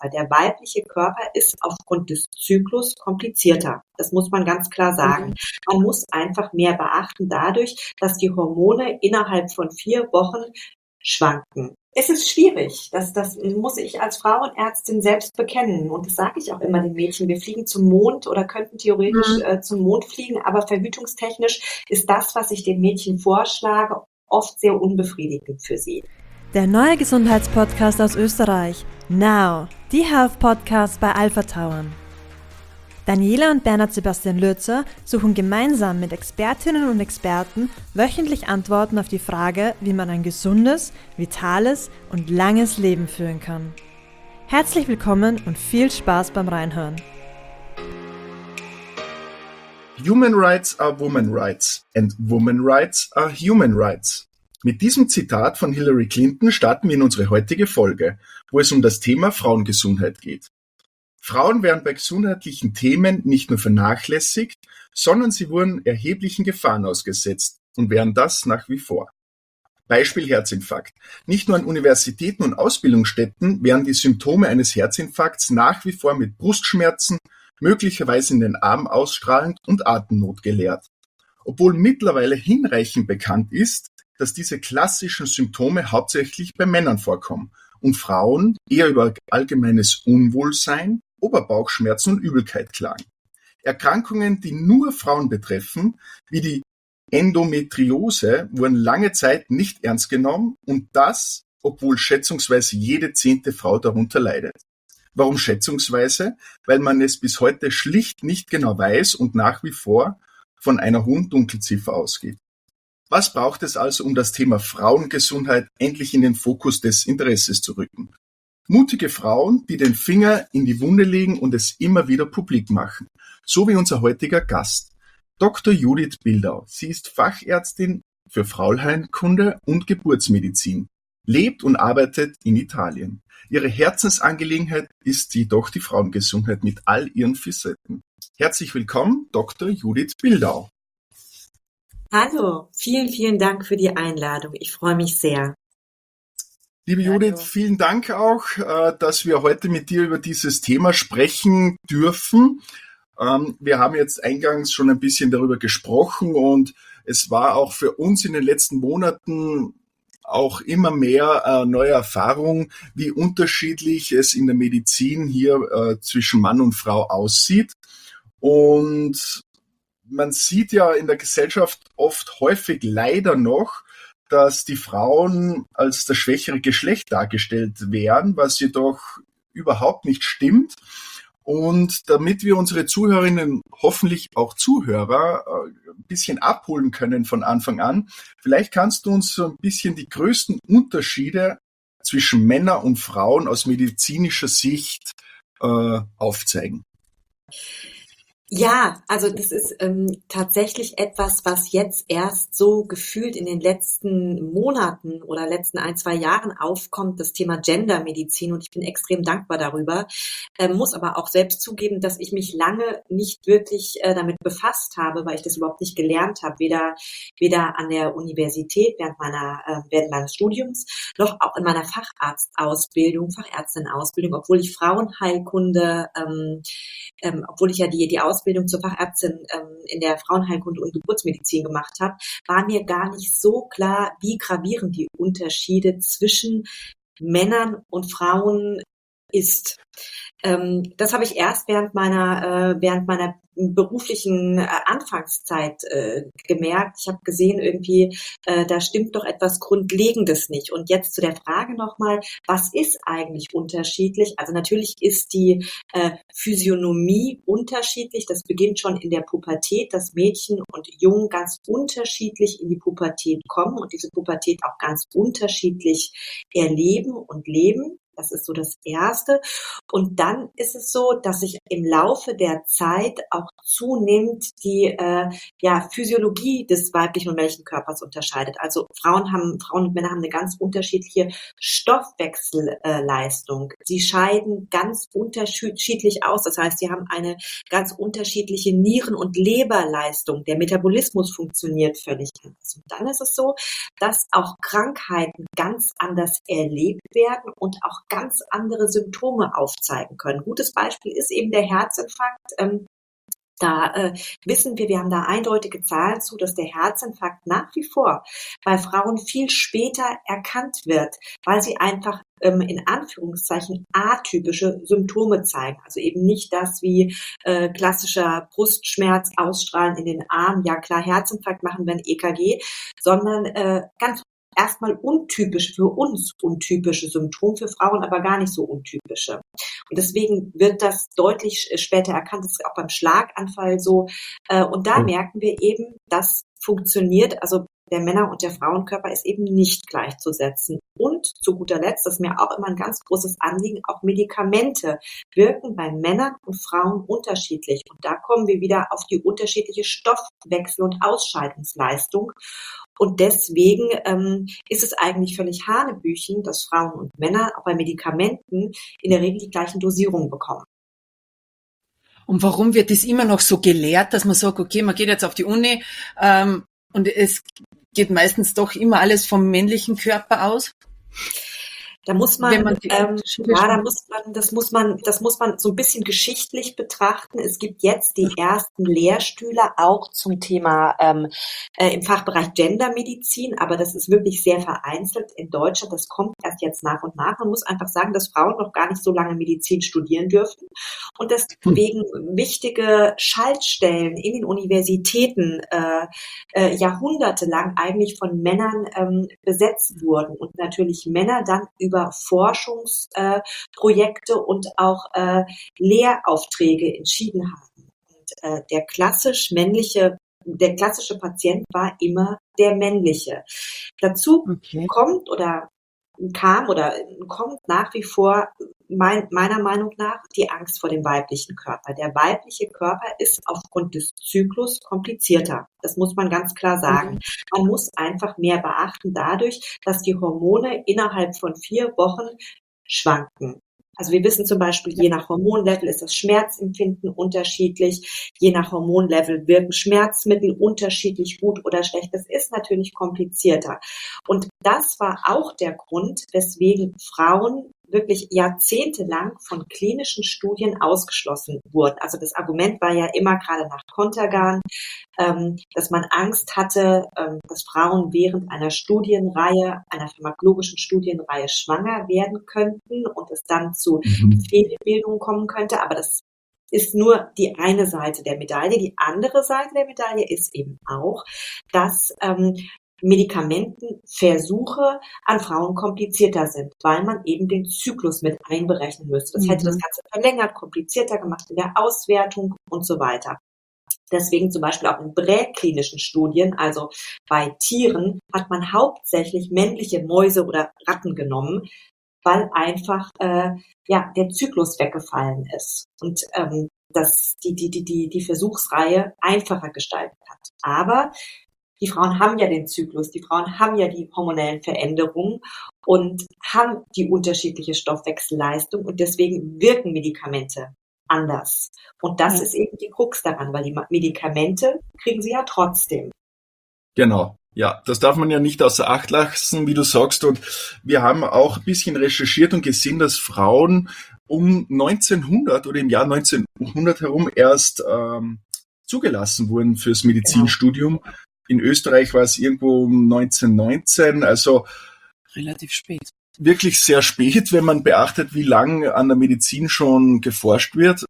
Körper. Der weibliche Körper ist aufgrund des Zyklus komplizierter. Das muss man ganz klar sagen. Man muss einfach mehr beachten dadurch, dass die Hormone innerhalb von 4 Wochen schwanken. Es ist schwierig. Das muss ich als Frauenärztin selbst bekennen. Und das sage ich auch immer den Mädchen. Wir fliegen zum Mond oder könnten theoretisch zum Mond fliegen, aber verhütungstechnisch ist das, was ich den Mädchen vorschlage, oft sehr unbefriedigend für sie. Der neue Gesundheitspodcast aus Österreich. Now, die Health Podcast bei Alpha Tauern. Daniela und Bernhard Sebastian Lürzer suchen gemeinsam mit Expertinnen und Experten wöchentlich Antworten auf die Frage, wie man ein gesundes, vitales und langes Leben führen kann. Herzlich willkommen und viel Spaß beim Reinhören. Human rights are women rights and women rights are human rights. Mit diesem Zitat von Hillary Clinton starten wir in unsere heutige Folge, wo es um das Thema Frauengesundheit geht. Frauen werden bei gesundheitlichen Themen nicht nur vernachlässigt, sondern sie wurden erheblichen Gefahren ausgesetzt und wären das nach wie vor. Beispiel Herzinfarkt. Nicht nur an Universitäten und Ausbildungsstätten werden die Symptome eines Herzinfarkts nach wie vor mit Brustschmerzen, möglicherweise in den Armen ausstrahlend und Atemnot gelehrt. Obwohl mittlerweile hinreichend bekannt ist, dass diese klassischen Symptome hauptsächlich bei Männern vorkommen und Frauen eher über allgemeines Unwohlsein, Oberbauchschmerzen und Übelkeit klagen. Erkrankungen, die nur Frauen betreffen, wie die Endometriose, wurden lange Zeit nicht ernst genommen und das, obwohl schätzungsweise jede 10. Frau darunter leidet. Warum schätzungsweise? Weil man es bis heute schlicht nicht genau weiß und nach wie vor von einer hohen Dunkelziffer ausgeht. Was braucht es also, um das Thema Frauengesundheit endlich in den Fokus des Interesses zu rücken? Mutige Frauen, die den Finger in die Wunde legen und es immer wieder publik machen. So wie unser heutiger Gast, Dr. Judith Bildau. Sie ist Fachärztin für Frauenheilkunde und Geburtsmedizin, lebt und arbeitet in Italien. Ihre Herzensangelegenheit ist jedoch die Frauengesundheit mit all ihren Facetten. Herzlich willkommen, Dr. Judith Bildau. Hallo, vielen, vielen Dank für die Einladung. Ich freue mich sehr. Liebe Judith, vielen Dank auch, dass wir heute mit dir über dieses Thema sprechen dürfen. Wir haben jetzt eingangs schon ein bisschen darüber gesprochen und es war auch für uns in den letzten Monaten auch immer mehr neue Erfahrung, wie unterschiedlich es in der Medizin hier zwischen Mann und Frau aussieht. Und man sieht ja in der Gesellschaft oft häufig leider noch, dass die Frauen als das schwächere Geschlecht dargestellt werden, was jedoch überhaupt nicht stimmt. Und damit wir unsere Zuhörerinnen, hoffentlich auch Zuhörer, ein bisschen abholen können von Anfang an, vielleicht kannst du uns so ein bisschen die größten Unterschiede zwischen Männern und Frauen aus medizinischer Sicht aufzeigen. Ja, also das ist tatsächlich etwas, was jetzt erst so gefühlt in den letzten Monaten oder letzten 1-2 Jahren aufkommt, das Thema Gendermedizin, und ich bin extrem dankbar darüber, muss aber auch selbst zugeben, dass ich mich lange nicht wirklich damit befasst habe, weil ich das überhaupt nicht gelernt habe, weder an der Universität während meines Studiums, noch auch in meiner Fachärztinnenausbildung, obwohl ich Frauenheilkunde, obwohl ich ja die Ausbildung zur Fachärztin in der Frauenheilkunde und Geburtsmedizin gemacht habe, war mir gar nicht so klar, wie gravierend die Unterschiede zwischen Männern und Frauen ist. Das habe ich erst während meiner beruflichen Anfangszeit gemerkt. Ich habe gesehen, irgendwie, da stimmt doch etwas Grundlegendes nicht. Und jetzt zu der Frage nochmal, was ist eigentlich unterschiedlich? Also natürlich ist die Physiognomie unterschiedlich. Das beginnt schon in der Pubertät, dass Mädchen und Jungen ganz unterschiedlich in die Pubertät kommen und diese Pubertät auch ganz unterschiedlich erleben und leben. Das ist so das Erste. Und dann ist es so, dass sich im Laufe der Zeit auch zunehmend die Physiologie des weiblichen und männlichen Körpers unterscheidet. Also Frauen und Männer haben eine ganz unterschiedliche Stoffwechselleistung. Sie scheiden ganz unterschiedlich aus. Das heißt, sie haben eine ganz unterschiedliche Nieren- und Leberleistung. Der Metabolismus funktioniert völlig anders. Und dann ist es so, dass auch Krankheiten ganz anders erlebt werden und auch ganz andere Symptome aufzeigen können. Gutes Beispiel ist eben der Herzinfarkt. Da wissen wir haben da eindeutige Zahlen zu, dass der Herzinfarkt nach wie vor bei Frauen viel später erkannt wird, weil sie einfach in Anführungszeichen atypische Symptome zeigen. Also eben nicht das wie klassischer Brustschmerz, Ausstrahlen in den Armen, ja klar, Herzinfarkt machen wir ein EKG, sondern ganz erstmal untypisch, für uns untypische Symptome, für Frauen aber gar nicht so untypische. Und deswegen wird das deutlich später erkannt. Das ist auch beim Schlaganfall so. Und da merken wir eben, das funktioniert. Also der Männer- und der Frauenkörper ist eben nicht gleichzusetzen. Und zu guter Letzt, das ist mir auch immer ein ganz großes Anliegen, auch Medikamente wirken bei Männern und Frauen unterschiedlich. Und da kommen wir wieder auf die unterschiedliche Stoffwechsel- und Ausscheidungsleistung. Und deswegen ist es eigentlich völlig Hanebüchen, dass Frauen und Männer auch bei Medikamenten in der Regel die gleichen Dosierungen bekommen. Und warum wird das immer noch so gelehrt, dass man sagt, okay, man geht jetzt auf die Uni und es geht meistens doch immer alles vom männlichen Körper aus? Da muss man, Wenn man das muss man so ein bisschen geschichtlich betrachten. Es gibt jetzt die ersten Lehrstühle auch zum Thema im Fachbereich Gendermedizin, aber das ist wirklich sehr vereinzelt in Deutschland. Das kommt erst jetzt nach und nach. Man muss einfach sagen, dass Frauen noch gar nicht so lange Medizin studieren dürfen und deswegen wichtige Schaltstellen in den Universitäten jahrhundertelang eigentlich von Männern besetzt wurden und natürlich Männer dann über Forschungsprojekte und auch Lehraufträge entschieden haben. Und der klassische Patient war immer der männliche. Dazu kommt nach wie vor meiner Meinung nach die Angst vor dem weiblichen Körper. Der weibliche Körper ist aufgrund des Zyklus komplizierter. Das muss man ganz klar sagen. Man muss einfach mehr beachten dadurch, dass die Hormone innerhalb von 4 Wochen schwanken. Also wir wissen zum Beispiel, je nach Hormonlevel ist das Schmerzempfinden unterschiedlich, je nach Hormonlevel wirken Schmerzmittel unterschiedlich gut oder schlecht. Das ist natürlich komplizierter. Und das war auch der Grund, weswegen Frauen wirklich jahrzehntelang von klinischen Studien ausgeschlossen wurden. Also das Argument war ja immer gerade nach Contergan, dass man Angst hatte, dass Frauen während einer pharmakologischen Studienreihe schwanger werden könnten und es dann zu Fehlbildungen kommen könnte. Aber das ist nur die eine Seite der Medaille. Die andere Seite der Medaille ist eben auch, dass Medikamentenversuche an Frauen komplizierter sind, weil man eben den Zyklus mit einberechnen müsste. Das hätte das Ganze verlängert, komplizierter gemacht in der Auswertung und so weiter. Deswegen zum Beispiel auch in präklinischen Studien, also bei Tieren, hat man hauptsächlich männliche Mäuse oder Ratten genommen, weil einfach der Zyklus weggefallen ist und das die Versuchsreihe einfacher gestaltet hat. Aber die Frauen haben ja den Zyklus, die Frauen haben ja die hormonellen Veränderungen und haben die unterschiedliche Stoffwechselleistung und deswegen wirken Medikamente anders. Und das ist eben die Krux daran, weil die Medikamente kriegen sie ja trotzdem. Genau. Ja, das darf man ja nicht außer Acht lassen, wie du sagst. Und wir haben auch ein bisschen recherchiert und gesehen, dass Frauen um 1900 oder im Jahr 1900 herum erst zugelassen wurden fürs Medizinstudium. Genau. In Österreich war es irgendwo um 1919, also relativ spät. Wirklich sehr spät, wenn man beachtet, wie lang an der Medizin schon geforscht wird.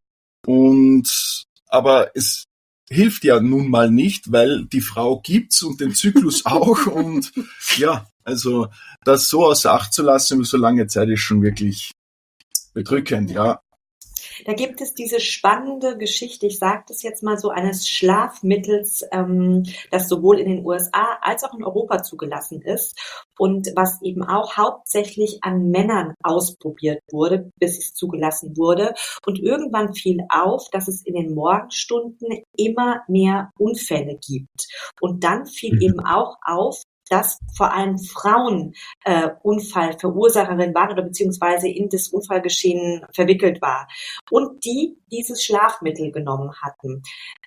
Aber es hilft ja nun mal nicht, weil die Frau gibt's und den Zyklus auch. Und ja, also das so außer Acht zu lassen über so lange Zeit ist schon wirklich bedrückend, ja. Da gibt es diese spannende Geschichte, ich sage das jetzt mal so, eines Schlafmittels, das sowohl in den USA als auch in Europa zugelassen ist und was eben auch hauptsächlich an Männern ausprobiert wurde, bis es zugelassen wurde. Und irgendwann fiel auf, dass es in den Morgenstunden immer mehr Unfälle gibt. Und dann fiel eben auch auf, dass vor allem Frauen Unfallverursacherin waren oder beziehungsweise in das Unfallgeschehen verwickelt war und die dieses Schlafmittel genommen hatten.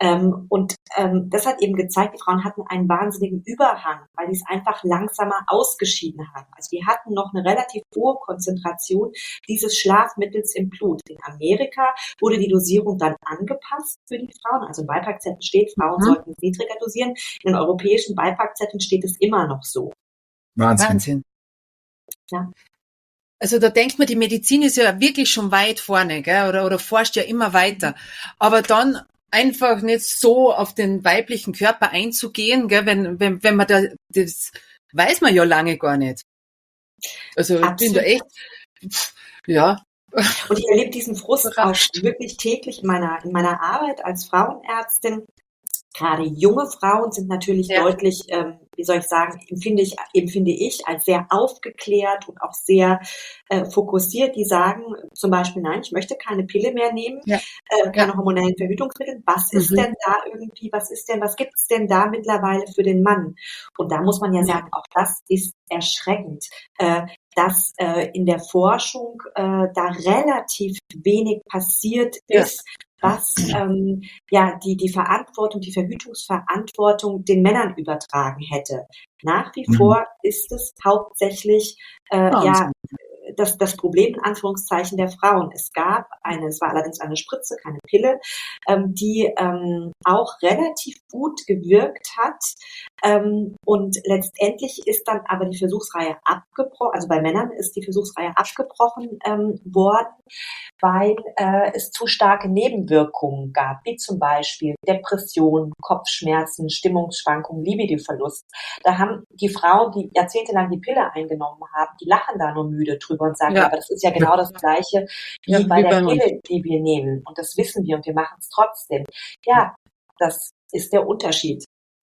Das hat eben gezeigt, die Frauen hatten einen wahnsinnigen Überhang, weil die es einfach langsamer ausgeschieden haben. Also die hatten noch eine relativ hohe Konzentration dieses Schlafmittels im Blut. In Amerika wurde die Dosierung dann angepasst für die Frauen. Also im Beipackzettel steht, Frauen sollten es niedriger dosieren. In den europäischen Beipackzetteln steht es immer noch so. Wahnsinn. Ja. Also da denkt man, die Medizin ist ja wirklich schon weit vorne, gell? Oder forscht ja immer weiter. Aber dann einfach nicht so auf den weiblichen Körper einzugehen, gell? Wenn man das weiß man ja lange gar nicht. Also ich bin da echt, ja. Und ich erlebe diesen Frust auch wirklich täglich in meiner Arbeit als Frauenärztin. Gerade junge Frauen sind natürlich deutlich, empfinde ich als sehr aufgeklärt und auch sehr fokussiert. Die sagen zum Beispiel, nein, ich möchte keine Pille mehr nehmen, keine hormonellen Verhütungsmittel. Was ist denn da irgendwie, was gibt's denn da mittlerweile für den Mann? Und da muss man ja sagen, auch das ist erschreckend, dass in der Forschung da relativ wenig passiert ist, was die Verantwortung, die Verhütungsverantwortung den Männern übertragen hätte. Nach wie vor ist es hauptsächlich das Problem in Anführungszeichen der Frauen. Es war allerdings eine Spritze, keine Pille, die auch relativ gut gewirkt hat. Und letztendlich ist dann aber die Versuchsreihe abgebrochen, also bei Männern ist die Versuchsreihe abgebrochen worden, weil es zu starke Nebenwirkungen gab, wie zum Beispiel Depressionen, Kopfschmerzen, Stimmungsschwankungen, Libidoverlust. Da haben die Frauen, die jahrzehntelang die Pille eingenommen haben, die lachen da nur müde drüber und sagen, aber das ist ja genau das Gleiche wie bei der Pille, die wir nehmen. Und das wissen wir und wir machen es trotzdem. Ja, das ist der Unterschied.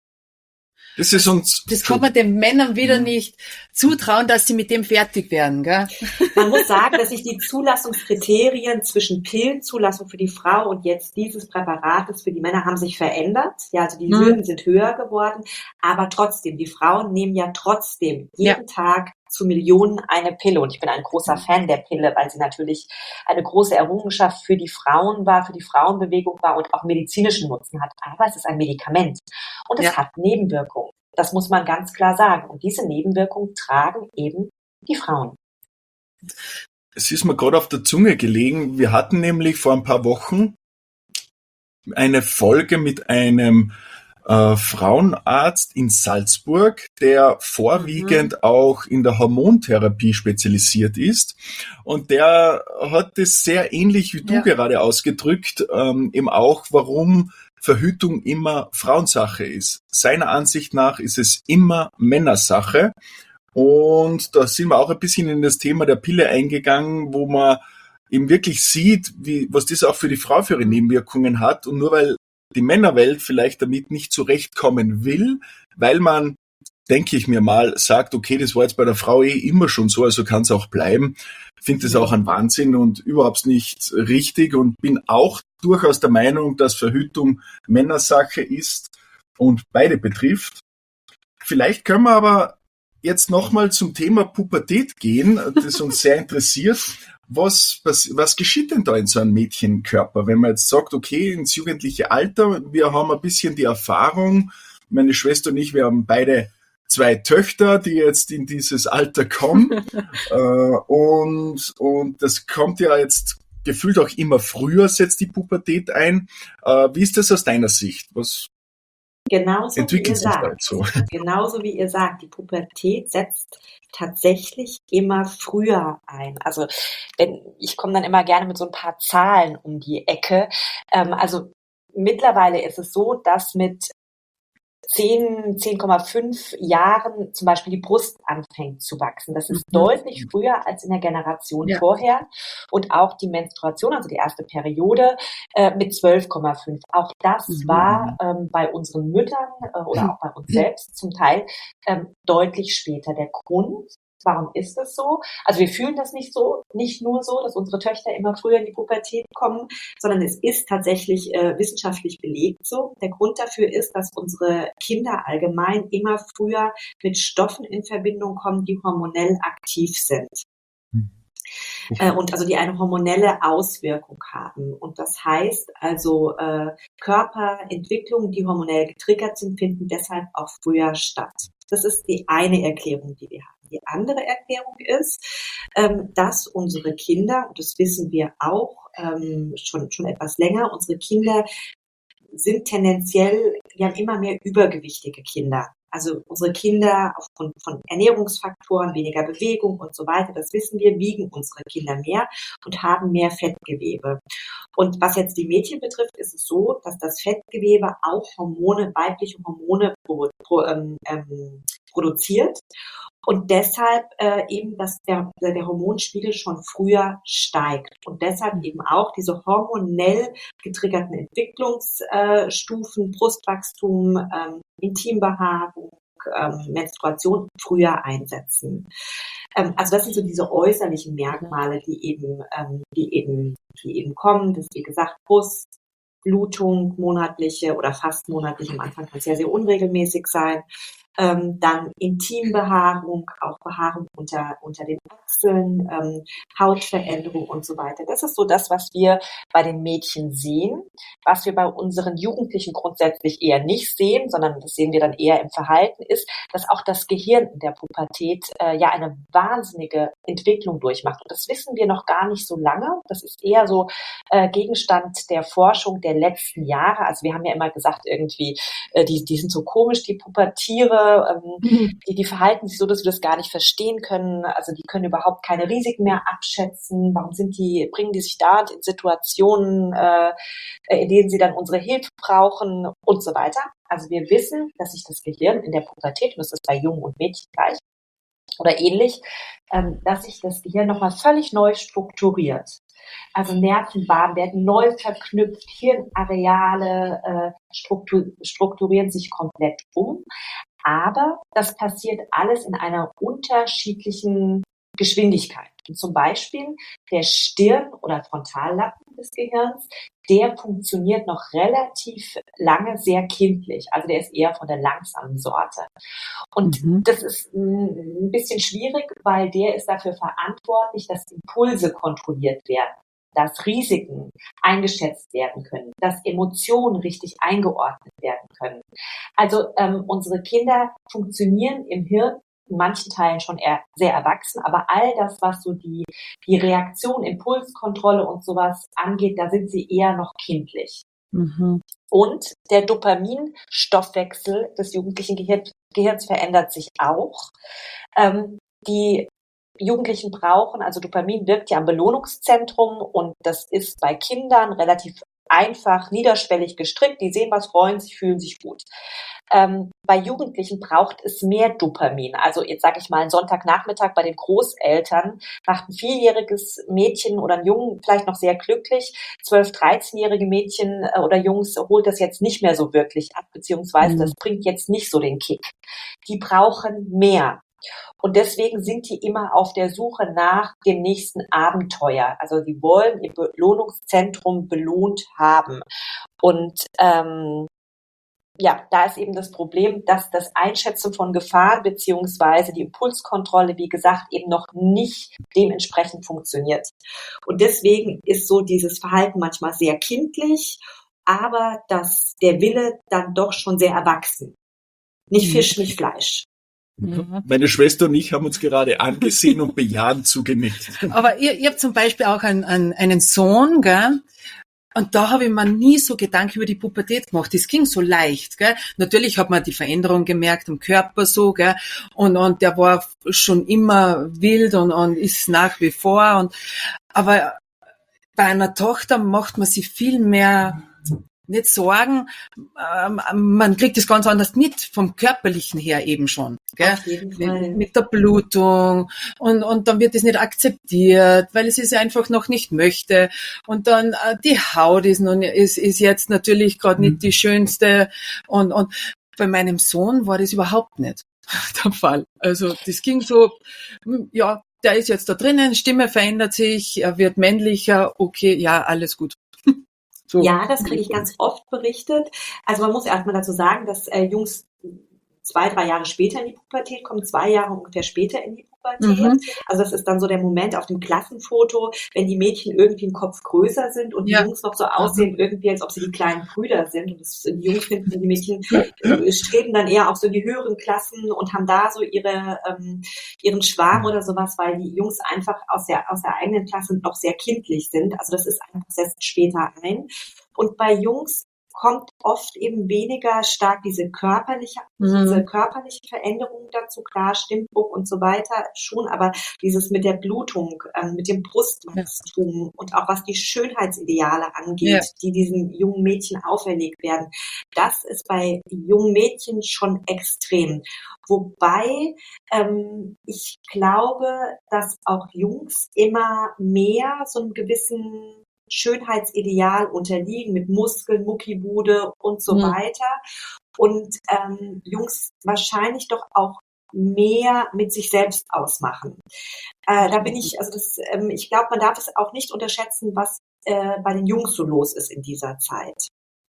Das kann man den Männern wieder nicht zutrauen, dass sie mit dem fertig werden, gell? Man muss sagen, dass sich die Zulassungskriterien zwischen Pillenzulassung für die Frau und jetzt dieses Präparates für die Männer haben sich verändert. Ja, also die Hürden sind höher geworden. Aber trotzdem, die Frauen nehmen ja trotzdem jeden Tag zu Millionen eine Pille. Und ich bin ein großer Fan der Pille, weil sie natürlich eine große Errungenschaft für die Frauen war, für die Frauenbewegung war und auch medizinischen Nutzen hat. Aber es ist ein Medikament und es hat Nebenwirkungen. Das muss man ganz klar sagen. Und diese Nebenwirkungen tragen eben die Frauen. Es ist mir gerade auf der Zunge gelegen. Wir hatten nämlich vor ein paar Wochen eine Folge mit einem Frauenarzt in Salzburg, der vorwiegend auch in der Hormontherapie spezialisiert ist. Und der hat es sehr ähnlich wie du gerade ausgedrückt, eben auch, warum Verhütung immer Frauensache ist. Seiner Ansicht nach ist es immer Männersache. Und da sind wir auch ein bisschen in das Thema der Pille eingegangen, wo man eben wirklich sieht, was das auch für die Frau für ihre Nebenwirkungen hat. Und nur weil die Männerwelt vielleicht damit nicht zurechtkommen will, weil man, denke ich mir mal, sagt, okay, das war jetzt bei der Frau immer schon so, also kann es auch bleiben. Finde das auch ein Wahnsinn und überhaupt nicht richtig und bin auch durchaus der Meinung, dass Verhütung Männersache ist und beide betrifft. Vielleicht können wir aber jetzt nochmal zum Thema Pubertät gehen, das uns sehr interessiert. Was geschieht denn da in so einem Mädchenkörper, wenn man jetzt sagt, okay, ins jugendliche Alter, wir haben ein bisschen die Erfahrung, meine Schwester und ich, wir haben beide 2 Töchter, die jetzt in dieses Alter kommen und das kommt ja jetzt gefühlt auch immer früher, setzt die Pubertät ein. Wie ist das aus deiner Sicht? Was Genauso entwickelt sich da jetzt so? Genauso wie ihr sagt, die Pubertät setzt tatsächlich immer früher ein. Also ich komme dann immer gerne mit so ein paar Zahlen um die Ecke. Also mittlerweile ist es so, dass mit 10,5 Jahren zum Beispiel die Brust anfängt zu wachsen. Das ist deutlich früher als in der Generation vorher. Und auch die Menstruation, also die erste Periode, mit 12,5. Auch das war bei unseren Müttern oder auch bei uns selbst zum Teil deutlich später. Der Grund Warum ist das so? Also wir fühlen das nicht nur so, dass unsere Töchter immer früher in die Pubertät kommen, sondern es ist tatsächlich wissenschaftlich belegt so. Der Grund dafür ist, dass unsere Kinder allgemein immer früher mit Stoffen in Verbindung kommen, die hormonell aktiv sind. Und also die eine hormonelle Auswirkung haben. Und das heißt also, Körperentwicklungen, die hormonell getriggert sind, finden deshalb auch früher statt. Das ist die eine Erklärung, die wir haben. Die andere Erklärung ist, dass unsere Kinder, und das wissen wir auch schon etwas länger, unsere Kinder sind tendenziell, wir haben immer mehr übergewichtige Kinder. Also unsere Kinder aufgrund von Ernährungsfaktoren, weniger Bewegung und so weiter, das wissen wir, wiegen unsere Kinder mehr und haben mehr Fettgewebe. Und was jetzt die Mädchen betrifft, ist es so, dass das Fettgewebe auch weibliche Hormone produziert. Und deshalb eben, dass der Hormonspiegel schon früher steigt. Und deshalb eben auch diese hormonell getriggerten Entwicklungsstufen, Brustwachstum, Intimbehaarung, Menstruation früher einsetzen. Also das sind so diese äußerlichen Merkmale, die eben kommen. Das ist, wie gesagt, Brust, Blutung, monatliche oder fast monatlich. Am Anfang kann es ja sehr unregelmäßig sein. Dann Intimbehaarung, auch Behaarung unter den Achseln, Hautveränderung und so weiter. Das ist so das, was wir bei den Mädchen sehen, was wir bei unseren Jugendlichen grundsätzlich eher nicht sehen, sondern das sehen wir dann eher im Verhalten, ist, dass auch das Gehirn in der Pubertät ja eine wahnsinnige Entwicklung durchmacht. Und das wissen wir noch gar nicht so lange. Das ist eher so Gegenstand der Forschung der letzten Jahre. Also wir haben ja immer gesagt, irgendwie, die sind so komisch, die Pubertiere, die verhalten sich so, dass wir das gar nicht verstehen können. Also die können überhaupt keine Risiken mehr abschätzen. Warum bringen die sich da in Situationen, in denen sie dann unsere Hilfe brauchen und so weiter. Also wir wissen, dass sich das Gehirn in der Pubertät, und das ist bei Jungen und Mädchen gleich oder ähnlich, dass sich das Gehirn nochmal völlig neu strukturiert. Also Nervenbahnen werden neu verknüpft, Hirnareale strukturieren sich komplett um. Aber das passiert alles in einer unterschiedlichen Geschwindigkeit. Und zum Beispiel der Stirn- oder Frontallappen des Gehirns, der funktioniert noch relativ lange sehr kindlich. Also der ist eher von der langsamen Sorte. Und das ist ein bisschen schwierig, weil der ist dafür verantwortlich, dass Impulse kontrolliert werden, dass Risiken eingeschätzt werden können, dass Emotionen richtig eingeordnet werden können. Also unsere Kinder funktionieren im Hirn in manchen Teilen schon eher sehr erwachsen, aber all das, was so die Reaktion, Impulskontrolle und sowas angeht, da sind sie eher noch kindlich. Und der Dopaminstoffwechsel des jugendlichen Gehirns verändert sich auch. Die Jugendlichen brauchen, also Dopamin wirkt ja am Belohnungszentrum und das ist bei Kindern relativ einfach, niederschwellig gestrickt. Die sehen was, freuen sich, fühlen sich gut. Bei Jugendlichen braucht es mehr Dopamin. Also jetzt sage ich mal, einen Sonntagnachmittag bei den Großeltern macht ein 4-jähriges Mädchen oder ein Jungen vielleicht noch sehr glücklich. 12-, 13-jährige Mädchen oder Jungs holt das jetzt nicht mehr so wirklich ab, beziehungsweise das bringt jetzt nicht so den Kick. Die brauchen mehr. Und deswegen sind die immer auf der Suche nach dem nächsten Abenteuer. Also die wollen ihr Belohnungszentrum belohnt haben. Und da ist eben das Problem, dass das Einschätzen von Gefahren beziehungsweise die Impulskontrolle, wie gesagt, eben noch nicht dementsprechend funktioniert. Und deswegen ist so dieses Verhalten manchmal sehr kindlich, aber der Wille dann doch schon sehr erwachsen. Nicht Fisch, nicht Fleisch. Meine Schwester und ich haben uns gerade angesehen und bejahend zugenickt. Aber ihr habt zum Beispiel auch einen Sohn, gell? Und da habe ich mir nie so Gedanken über die Pubertät gemacht. Das ging so leicht, gell? Natürlich hat man die Veränderung gemerkt am Körper so, gell? Und der war schon immer wild und ist nach wie vor. Aber bei einer Tochter macht man sich viel mehr nicht Sorgen, man kriegt das ganz anders mit, vom Körperlichen her eben schon. Gell? Auf jeden Fall. Mit der Blutung und dann wird es nicht akzeptiert, weil es einfach noch nicht möchte. Und dann die Haut ist jetzt natürlich gerade nicht die schönste. Und bei meinem Sohn war das überhaupt nicht. der Fall. Also das ging so, ja, der ist jetzt da drinnen, Stimme verändert sich, er wird männlicher, okay, ja, alles gut. So. Ja, das kriege ich ganz oft berichtet. Also man muss erstmal dazu sagen, dass Jungs 2-3 Jahre später in die Pubertät kommen, 2 Jahre ungefähr später in die Pubertät. Also das ist dann so der Moment auf dem Klassenfoto, wenn die Mädchen irgendwie im Kopf größer sind und die Jungs noch so aussehen irgendwie, als ob sie die kleinen Brüder sind. Und die Jungs finden, die Mädchen streben dann eher auch so in die höheren Klassen und haben da so ihren Schwarm oder sowas, weil die Jungs einfach aus der eigenen Klasse noch sehr kindlich sind. Also das ist einfach, setzt später ein. Und bei Jungs kommt oft eben weniger stark diese körperliche Veränderung dazu, klar, Stimmbruch und so weiter schon, aber dieses mit der Blutung, mit dem Brustwachstum und auch was die Schönheitsideale angeht, die diesen jungen Mädchen auferlegt werden, das ist bei jungen Mädchen schon extrem. Wobei ich glaube, dass auch Jungs immer mehr so einem gewissen Schönheitsideal unterliegen mit Muskeln, Muckibude und so weiter. Und Jungs wahrscheinlich doch auch mehr mit sich selbst ausmachen. Da bin ich, also ich glaube, man darf es auch nicht unterschätzen, was bei den Jungs so los ist in dieser Zeit.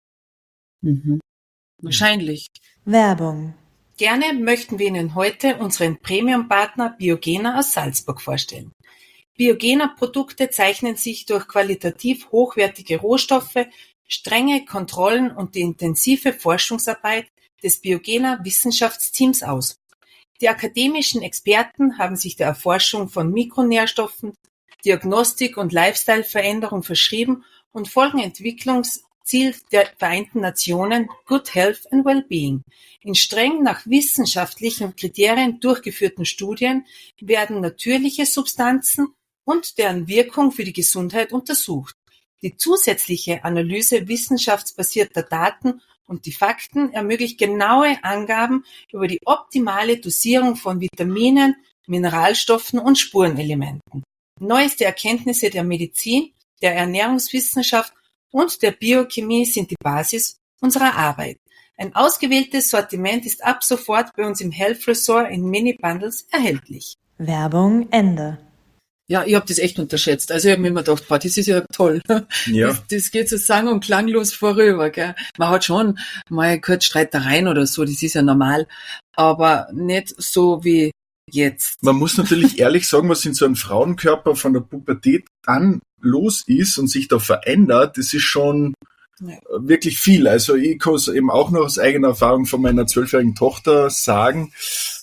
Wahrscheinlich. Werbung. Gerne möchten wir Ihnen heute unseren Premium-Partner Biogena aus Salzburg vorstellen. Biogena-Produkte zeichnen sich durch qualitativ hochwertige Rohstoffe, strenge Kontrollen und die intensive Forschungsarbeit des Biogena-Wissenschaftsteams aus. Die akademischen Experten haben sich der Erforschung von Mikronährstoffen, Diagnostik und Lifestyle-Veränderung verschrieben und folgen Entwicklungsziel der Vereinten Nationen Good Health and Wellbeing. In streng nach wissenschaftlichen Kriterien durchgeführten Studien werden natürliche Substanzen und deren Wirkung für die Gesundheit untersucht. Die zusätzliche Analyse wissenschaftsbasierter Daten und die Fakten ermöglicht genaue Angaben über die optimale Dosierung von Vitaminen, Mineralstoffen und Spurenelementen. Neueste Erkenntnisse der Medizin, der Ernährungswissenschaft und der Biochemie sind die Basis unserer Arbeit. Ein ausgewähltes Sortiment ist ab sofort bei uns im Health Resort in Mini-Bundles erhältlich. Werbung Ende. Ja, ich habe das echt unterschätzt. Also ich habe mir immer gedacht, boah, das ist ja toll. Ja. Das geht so sang- und klanglos vorüber. Gell? Man hat schon mal kurz Streitereien oder so, das ist ja normal, aber nicht so wie jetzt. Man muss natürlich ehrlich sagen, was in so einem Frauenkörper von der Pubertät an los ist und sich da verändert, das ist schon wirklich viel. Also ich kann es eben auch noch aus eigener Erfahrung von meiner 12-jährigen Tochter sagen,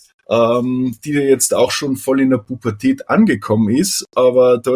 die jetzt auch schon voll in der Pubertät angekommen ist, aber da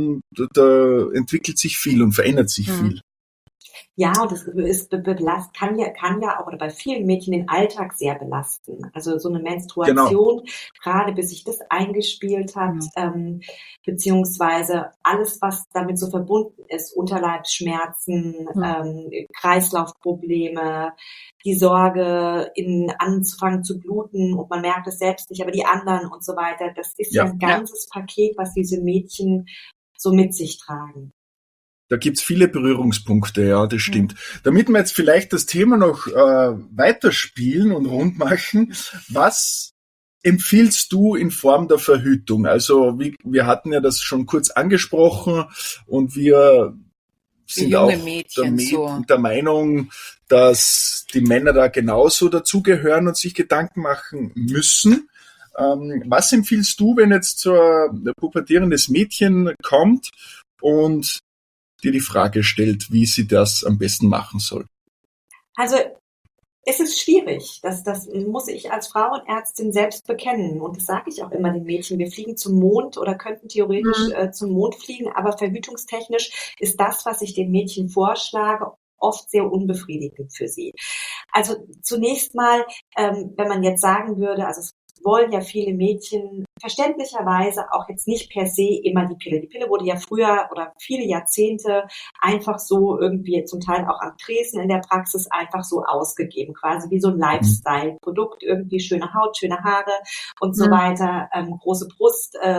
entwickelt sich viel und verändert sich viel. Ja, und das kann ja auch oder bei vielen Mädchen den Alltag sehr belasten. Also so eine Menstruation, gerade bis sich das eingespielt hat, beziehungsweise alles, was damit so verbunden ist, Unterleibsschmerzen, Kreislaufprobleme, die Sorge, anzufangen zu bluten und man merkt es selbst nicht, aber die anderen und so weiter. Das ist ja ein ganzes Paket, was diese Mädchen so mit sich tragen. Da gibt's viele Berührungspunkte, ja, das stimmt. Damit wir jetzt vielleicht das Thema noch weiterspielen und rund machen, was empfiehlst du in Form der Verhütung? Also wir hatten ja das schon kurz angesprochen und wir sind auch der Meinung, dass die Männer da genauso dazugehören und sich Gedanken machen müssen. Was empfiehlst du, wenn jetzt so ein pubertierendes Mädchen kommt und dir die Frage stellt, wie sie das am besten machen soll? Also es ist schwierig. Das muss ich als Frauenärztin selbst bekennen. Und das sage ich auch immer den Mädchen. Wir fliegen zum Mond oder könnten theoretisch zum Mond fliegen, aber verhütungstechnisch ist das, was ich den Mädchen vorschlage, oft sehr unbefriedigend für sie. Also zunächst mal, wenn man jetzt sagen würde, also es wollen ja viele Mädchen verständlicherweise auch jetzt nicht per se immer die Pille. Die Pille wurde ja früher oder viele Jahrzehnte einfach so irgendwie zum Teil auch am Tresen in der Praxis einfach so ausgegeben, quasi wie so ein Lifestyle-Produkt, irgendwie schöne Haut, schöne Haare und so weiter, große Brust,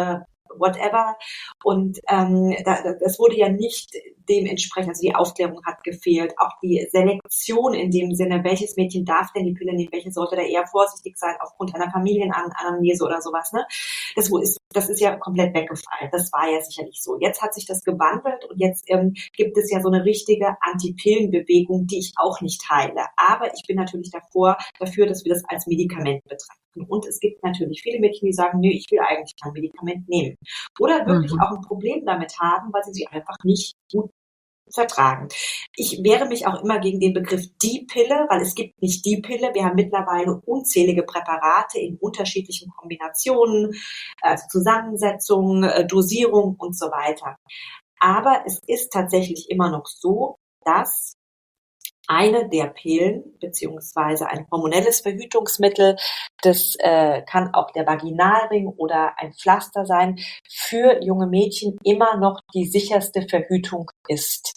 whatever. Und das wurde ja nicht dementsprechend, also die Aufklärung hat gefehlt, auch die Selektion in dem Sinne, welches Mädchen darf denn die Pille nehmen, welche sollte da eher vorsichtig sein aufgrund einer Familienanamnese oder sowas, ne? Das ist ja komplett weggefallen. Das war ja sicherlich so. Jetzt hat sich das gewandelt und jetzt gibt es ja so eine richtige Anti-Pillen-Bewegung, die ich auch nicht teile. Aber ich bin natürlich dafür, dass wir das als Medikament betrachten. Und es gibt natürlich viele Mädchen, die sagen, nö, ich will eigentlich kein Medikament nehmen. Oder wirklich auch ein Problem damit haben, weil sie einfach nicht gut vertragen. Ich wehre mich auch immer gegen den Begriff die Pille, weil es gibt nicht die Pille. Wir haben mittlerweile unzählige Präparate in unterschiedlichen Kombinationen, Zusammensetzungen, Dosierung und so weiter. Aber es ist tatsächlich immer noch so, dass eine der Pillen, beziehungsweise ein hormonelles Verhütungsmittel, das kann auch der Vaginalring oder ein Pflaster sein, für junge Mädchen immer noch die sicherste Verhütung ist.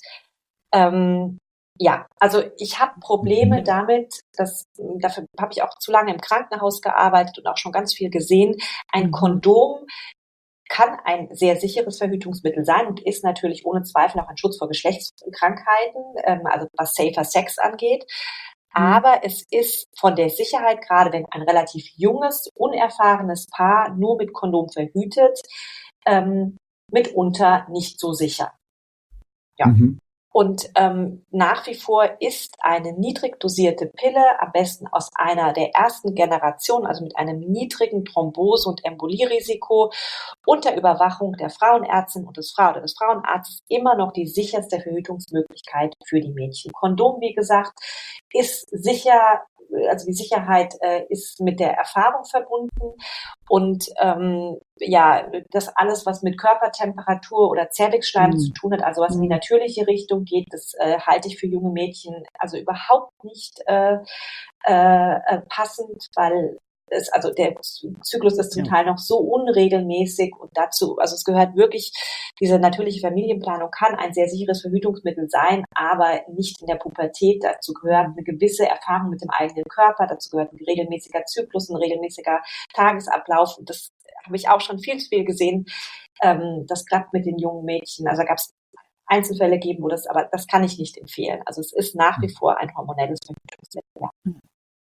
Ja, also ich habe Probleme damit, dafür habe ich auch zu lange im Krankenhaus gearbeitet und auch schon ganz viel gesehen. Ein Kondom kann ein sehr sicheres Verhütungsmittel sein und ist natürlich ohne Zweifel auch ein Schutz vor Geschlechtskrankheiten, also was Safer Sex angeht. Aber es ist von der Sicherheit, gerade wenn ein relativ junges, unerfahrenes Paar nur mit Kondom verhütet, mitunter nicht so sicher. Ja. Und nach wie vor ist eine niedrig dosierte Pille, am besten aus einer der ersten Generation, also mit einem niedrigen Thrombose- und Embolierisiko, unter Überwachung der Frauenärztin und des Frauenarztes immer noch die sicherste Verhütungsmöglichkeit für die Mädchen. Kondom, wie gesagt, ist sicher, also die Sicherheit ist mit der Erfahrung verbunden und ja, das alles, was mit Körpertemperatur oder Zervixschleim zu tun hat, also was in die natürliche Richtung geht, das halte ich für junge Mädchen also überhaupt nicht passend, weil also der Zyklus ist zum Teil noch so unregelmäßig und dazu, also es gehört wirklich, diese natürliche Familienplanung kann ein sehr sicheres Verhütungsmittel sein, aber nicht in der Pubertät. Dazu gehört eine gewisse Erfahrung mit dem eigenen Körper, dazu gehört ein regelmäßiger Zyklus, ein regelmäßiger Tagesablauf und das habe ich auch schon viel zu viel gesehen. Das klappt mit den jungen Mädchen. Also gab es Einzelfälle geben, aber das kann ich nicht empfehlen. Also es ist nach wie vor ein hormonelles Verhütungsmittel. Ja.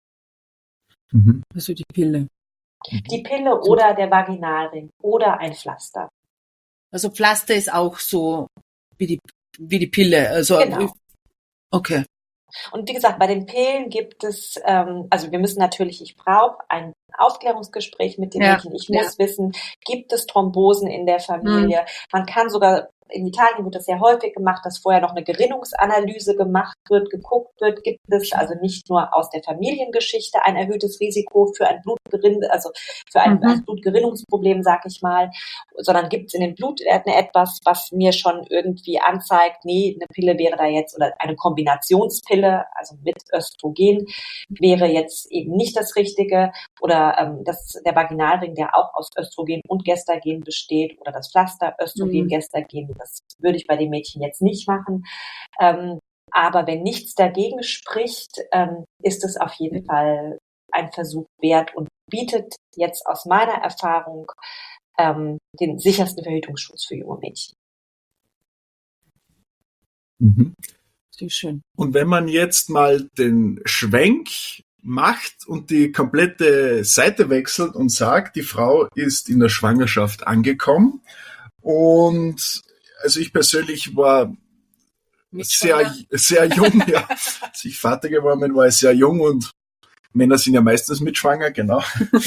Also die Pille. Die Pille oder der Vaginalring oder ein Pflaster. Also Pflaster ist auch so wie die Pille. Also genau. Okay. Und wie gesagt, bei den Pillen gibt es, also wir müssen natürlich, ich brauche ein Aufklärungsgespräch mit den Mädchen. Ich muss wissen, gibt es Thrombosen in der Familie? Man kann sogar, in Italien wird das sehr häufig gemacht, dass vorher noch eine Gerinnungsanalyse gemacht wird, geguckt wird, gibt es also nicht nur aus der Familiengeschichte ein erhöhtes Risiko für ein ein Blutgerinnungsproblem, sag ich mal, sondern gibt es in den Blutwerten etwas, was mir schon irgendwie anzeigt, nee, eine Pille wäre da jetzt oder eine Kombinationspille, also mit Östrogen, wäre jetzt eben nicht das Richtige oder der Vaginalring, der auch aus Östrogen und Gestagen besteht oder das Pflaster Östrogen, Gestagen, das würde ich bei den Mädchen jetzt nicht machen. Aber wenn nichts dagegen spricht, ist es auf jeden Fall ein Versuch wert und bietet jetzt aus meiner Erfahrung den sichersten Verhütungsschutz für junge Mädchen. Sehr schön. Und wenn man jetzt mal den Schwenk macht und die komplette Seite wechselt und sagt, die Frau ist in der Schwangerschaft angekommen und also ich persönlich war sehr jung, ja. Als ich Vater geworden bin, war ich sehr jung und Männer sind ja meistens mitschwanger, genau.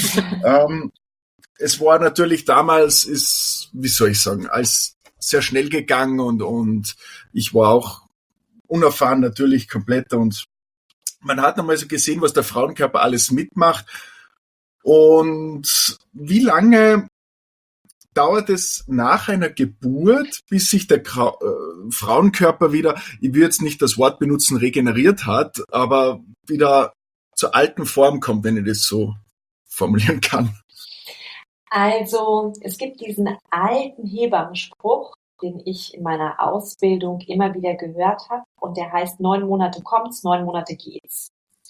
Es war natürlich damals, wie soll ich sagen, als sehr schnell gegangen und ich war auch unerfahren natürlich komplett und man hat einmal so gesehen, was der Frauenkörper alles mitmacht und wie lange dauert es nach einer Geburt, bis sich der Frauenkörper wieder, ich will jetzt nicht das Wort benutzen, regeneriert hat, aber wieder zur alten Form kommt, wenn ich das so formulieren kann? Also es gibt diesen alten Hebammenspruch, den ich in meiner Ausbildung immer wieder gehört habe und der heißt, 9 Monate kommt's, 9 Monate geht's.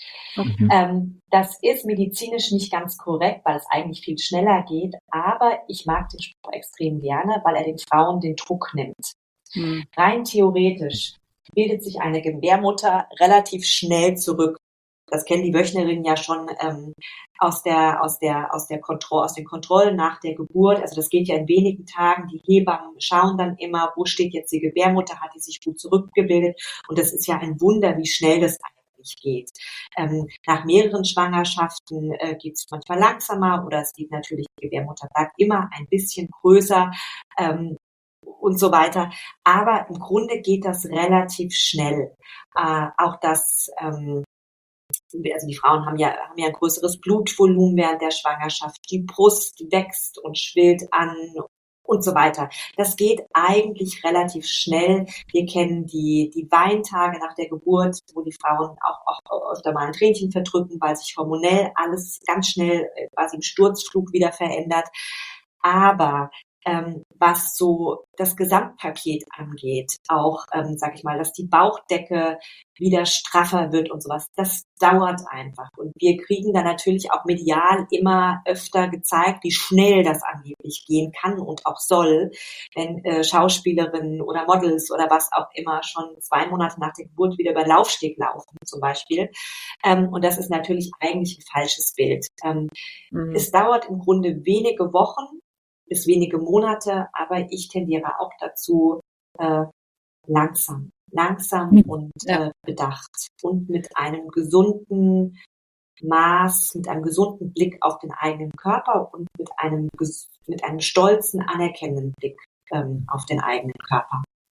Das ist medizinisch nicht ganz korrekt, weil es eigentlich viel schneller geht, aber ich mag den Spruch extrem gerne, weil er den Frauen den Druck nimmt. Rein theoretisch bildet sich eine Gebärmutter relativ schnell zurück. Das kennen die Wöchnerinnen ja schon aus den Kontrollen nach der Geburt. Also das geht ja in wenigen Tagen. Die Hebammen schauen dann immer, wo steht jetzt die Gebärmutter, hat die sich gut zurückgebildet. Und das ist ja ein Wunder, wie schnell das eigentlich geht. Nach mehreren Schwangerschaften geht es manchmal langsamer oder es geht natürlich, die Gebärmutter bleibt immer ein bisschen größer. Und so weiter. Aber im Grunde geht das relativ schnell. Auch das, also die Frauen haben ja ein größeres Blutvolumen während der Schwangerschaft. Die Brust wächst und schwillt an und so weiter. Das geht eigentlich relativ schnell. Wir kennen die Weintage nach der Geburt, wo die Frauen auch öfter mal ein Tränchen verdrücken, weil sich hormonell alles ganz schnell quasi im Sturzflug wieder verändert. Aber was so das Gesamtpaket angeht, auch, sag ich mal, dass die Bauchdecke wieder straffer wird und sowas, das dauert einfach. Und wir kriegen dann natürlich auch medial immer öfter gezeigt, wie schnell das angeblich gehen kann und auch soll, wenn Schauspielerinnen oder Models oder was auch immer schon 2 Monate nach der Geburt wieder über Laufsteg laufen zum Beispiel. Und das ist natürlich eigentlich ein falsches Bild. Es dauert im Grunde wenige Wochen bis wenige Monate, aber ich tendiere auch dazu, langsam und bedacht und mit einem gesunden Maß, mit einem gesunden Blick auf den eigenen Körper und mit einem stolzen, anerkennenden Blick auf den eigenen Körper.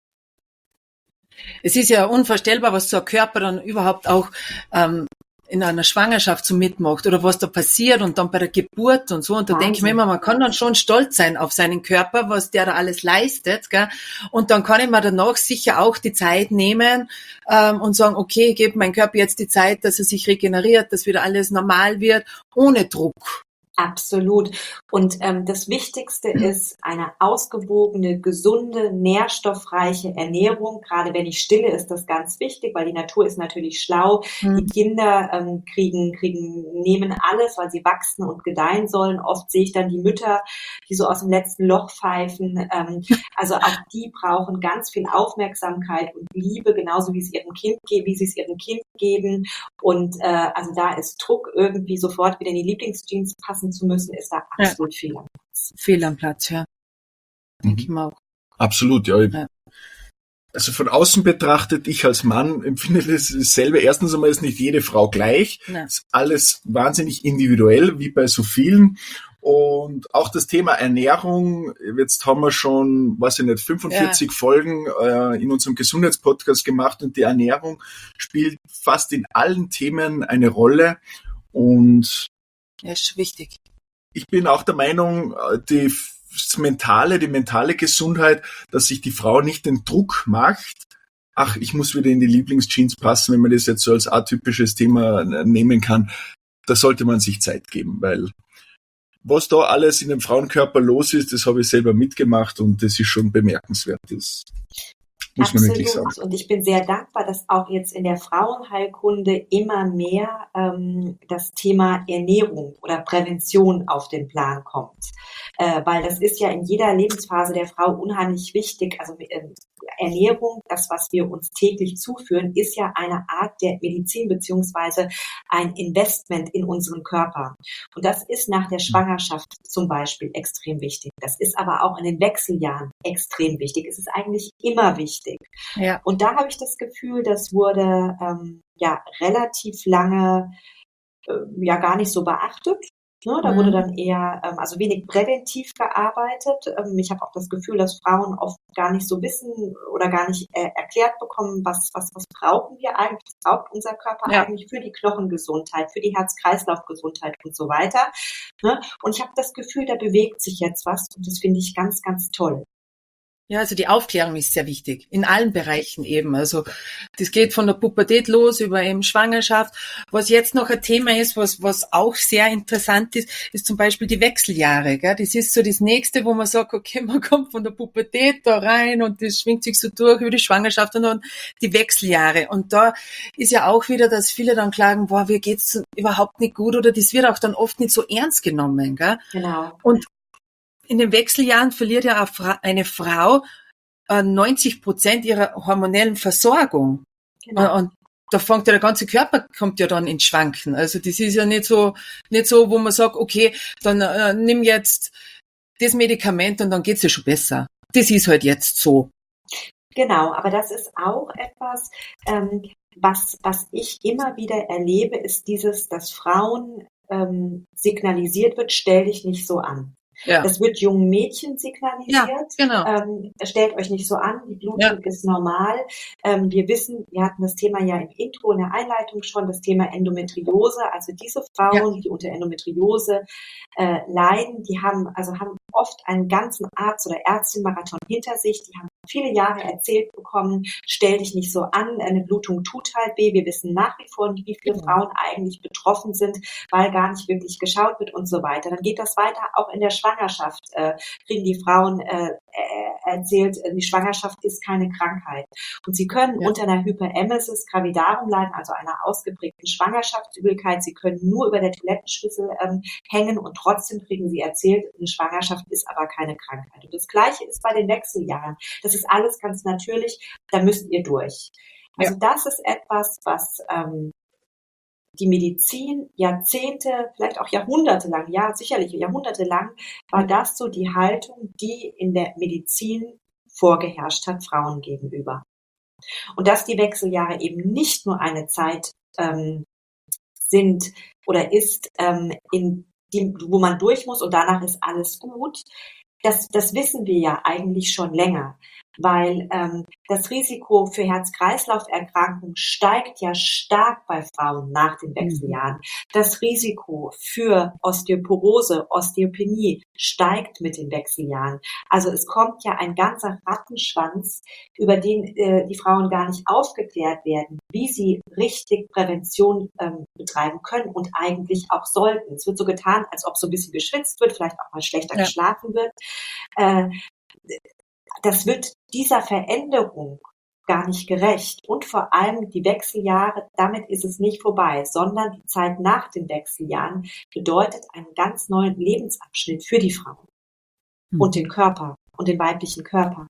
Es ist ja unvorstellbar, was so ein Körper dann überhaupt auch in einer Schwangerschaft so mitmacht oder was da passiert und dann bei der Geburt und so. Und da denke ich mir immer, man kann dann schon stolz sein auf seinen Körper, was der da alles leistet, gell? Und dann kann ich mir danach sicher auch die Zeit nehmen und sagen, okay, ich gebe meinem Körper jetzt die Zeit, dass er sich regeneriert, dass wieder alles normal wird, ohne Druck. Absolut. Und das Wichtigste ist eine ausgewogene, gesunde, nährstoffreiche Ernährung. Gerade wenn ich stille, ist das ganz wichtig, weil die Natur ist natürlich schlau. Die Kinder nehmen alles, weil sie wachsen und gedeihen sollen. Oft sehe ich dann die Mütter, die so aus dem letzten Loch pfeifen. Also auch die brauchen ganz viel Aufmerksamkeit und Liebe, genauso wie sie es ihrem Kind geben. Und also da ist Druck, irgendwie sofort wieder in die Lieblingsjeans passen zu müssen, ist da absolut viel am Platz. Viel am Platz, ja. Denke ich mir auch. Absolut, ja. Also von außen betrachtet, ich als Mann empfinde dasselbe. Erstens einmal ist nicht jede Frau gleich. Ist alles wahnsinnig individuell, wie bei so vielen. Und auch das Thema Ernährung, jetzt haben wir schon, 45 Folgen in unserem Gesundheitspodcast gemacht und die Ernährung spielt fast in allen Themen eine Rolle. Und ist wichtig. Ich bin auch der Meinung, die mentale Gesundheit, dass sich die Frau nicht den Druck macht, ach, ich muss wieder in die Lieblingsjeans passen, wenn man das jetzt so als atypisches Thema nehmen kann, da sollte man sich Zeit geben, weil was da alles in dem Frauenkörper los ist, das habe ich selber mitgemacht und das ist schon bemerkenswert. Das muss man wirklich sagen. Und ich bin sehr dankbar, dass auch jetzt in der Frauenheilkunde immer mehr das Thema Ernährung oder Prävention auf den Plan kommt. Weil das ist ja in jeder Lebensphase der Frau unheimlich wichtig. Also Ernährung, das, was wir uns täglich zuführen, ist ja eine Art der Medizin beziehungsweise ein Investment in unseren Körper. Und das ist nach der Schwangerschaft zum Beispiel extrem wichtig. Das ist aber auch in den Wechseljahren extrem wichtig. Es ist eigentlich immer wichtig. Ja. Und da habe ich das Gefühl, das wurde relativ lange gar nicht so beachtet. Ne, da wurde dann eher, also wenig präventiv gearbeitet. Ich habe auch das Gefühl, dass Frauen oft gar nicht so wissen oder gar nicht erklärt bekommen, was brauchen wir eigentlich, was braucht unser Körper eigentlich für die Knochengesundheit, für die Herz-Kreislauf-Gesundheit und so weiter. Ne? Und ich habe das Gefühl, da bewegt sich jetzt was und das finde ich ganz, ganz toll. Ja, also die Aufklärung ist sehr wichtig, in allen Bereichen eben. Also das geht von der Pubertät los über eben Schwangerschaft. Was jetzt noch ein Thema ist, was auch sehr interessant ist zum Beispiel die Wechseljahre. Gell? Das ist so das Nächste, wo man sagt, okay, man kommt von der Pubertät da rein und das schwingt sich so durch über die Schwangerschaft und dann die Wechseljahre. Und da ist ja auch wieder, dass viele dann klagen, boah, mir geht's überhaupt nicht gut, oder das wird auch dann oft nicht so ernst genommen. Gell? Genau. Und in den Wechseljahren verliert ja eine Frau 90% ihrer hormonellen Versorgung. Genau. Und da fängt ja der ganze Körper, kommt ja dann ins Schwanken. Also das ist ja nicht so, wo man sagt, okay, dann nimm jetzt das Medikament und dann geht's ja schon besser. Das ist halt jetzt so. Genau, aber das ist auch etwas, was ich immer wieder erlebe, ist dass Frauen signalisiert wird, stell dich nicht so an. Ja. Das wird jungen Mädchen signalisiert. Ja, genau. Stellt euch nicht so an, die Blutung ist normal. Wir wissen, wir hatten das Thema ja im Intro, in der Einleitung schon, das Thema Endometriose. Also diese Frauen, die unter Endometriose leiden, die haben oft einen ganzen Arzt- oder Ärztin-Marathon hinter sich. Die haben viele Jahre erzählt bekommen, stell dich nicht so an, eine Blutung tut halt weh. Wir wissen nach wie vor nicht, wie viele Frauen eigentlich betroffen sind, weil gar nicht wirklich geschaut wird und so weiter. Dann geht das weiter, auch in der Schwangerschaft kriegen die Frauen erzählt, die Schwangerschaft ist keine Krankheit. Und sie können unter einer Hyperemesis gravidarum leiden, also einer ausgeprägten Schwangerschaftsübelkeit. Sie können nur über der Toilettenschüssel hängen und trotzdem kriegen sie erzählt, eine Schwangerschaft ist aber keine Krankheit. Und das Gleiche ist bei den Wechseljahren. Das ist alles ganz natürlich, da müsst ihr durch. Also das ist etwas, was die Medizin Jahrzehnte, vielleicht auch jahrhundertelang, ja sicherlich jahrhundertelang, war das so die Haltung, die in der Medizin vorgeherrscht hat Frauen gegenüber. Und dass die Wechseljahre eben nicht nur eine Zeit sind oder ist, wo man durch muss und danach ist alles gut, das wissen wir ja eigentlich schon länger, weil das Risiko für Herz-Kreislauf-Erkrankungen steigt ja stark bei Frauen nach den Wechseljahren. Das Risiko für Osteoporose, Osteopenie steigt mit den Wechseljahren. Also es kommt ja ein ganzer Rattenschwanz, über den die Frauen gar nicht aufgeklärt werden, wie sie richtig Prävention betreiben können und eigentlich auch sollten. Es wird so getan, als ob so ein bisschen geschwitzt wird, vielleicht auch mal schlechter geschlafen wird. Das wird dieser Veränderung gar nicht gerecht. Und vor allem die Wechseljahre, damit ist es nicht vorbei, sondern die Zeit nach den Wechseljahren bedeutet einen ganz neuen Lebensabschnitt für die Frauen und den Körper und den weiblichen Körper.